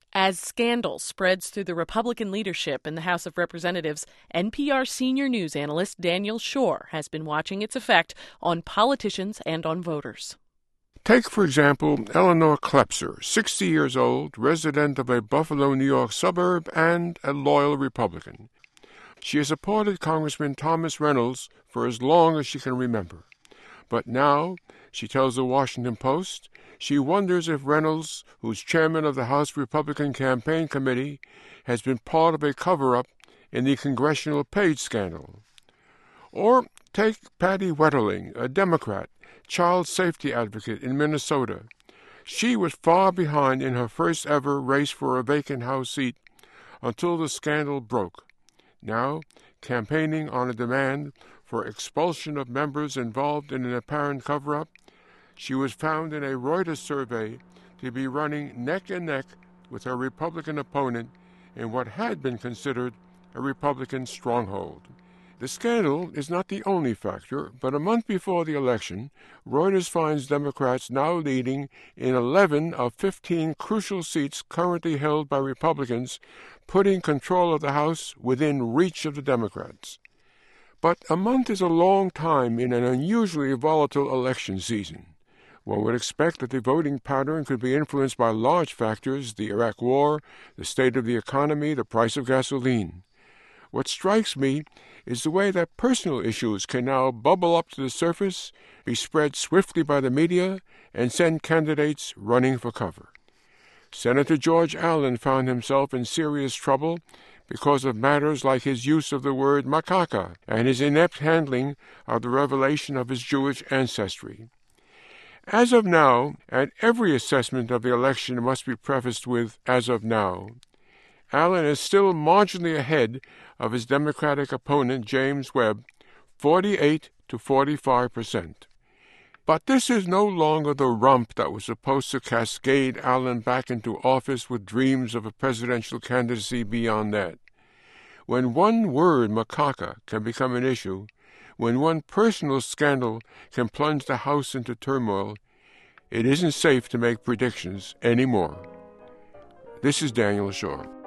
As scandal spreads through the Republican leadership in the House of Representatives, NPR senior news analyst Daniel Schorr has been watching its effect on politicians and on voters. Take, for example, Eleanor Klepser, 60 years old, resident of a Buffalo, New York suburb, and a loyal Republican. She has supported Congressman Thomas Reynolds for as long as she can remember. But now, she tells the Washington Post, she wonders if Reynolds, who's chairman of the House Republican Campaign Committee, has been part of a cover-up in the congressional page scandal. Or take Patty Wetterling, a Democrat, child safety advocate in Minnesota. She was far behind in her first-ever race for a vacant House seat until the scandal broke. Now, campaigning on a demand for expulsion of members involved in an apparent cover-up, she was found in a Reuters survey to be running neck and neck with her Republican opponent in what had been considered a Republican stronghold. The scandal is not the only factor, but a month before the election, Reuters finds Democrats now leading in 11 of 15 crucial seats currently held by Republicans, putting control of the House within reach of the Democrats. But a month is a long time in an unusually volatile election season. One would expect that the voting pattern could be influenced by large factors: the Iraq War, the state of the economy, the price of gasoline. What strikes me is the way that personal issues can now bubble up to the surface, be spread swiftly by the media, and send candidates running for cover. Senator George Allen found himself in serious trouble because of matters like his use of the word macaca and his inept handling of the revelation of his Jewish ancestry. As of now, and every assessment of the election must be prefaced with "as of now," Allen is still marginally ahead of his Democratic opponent James Webb, 48 to 45%. But this is no longer the rump that was supposed to cascade Allen back into office with dreams of a presidential candidacy beyond that. When one word, macaca, can become an issue, when one personal scandal can plunge the House into turmoil, it isn't safe to make predictions anymore. This is Daniel Schorr.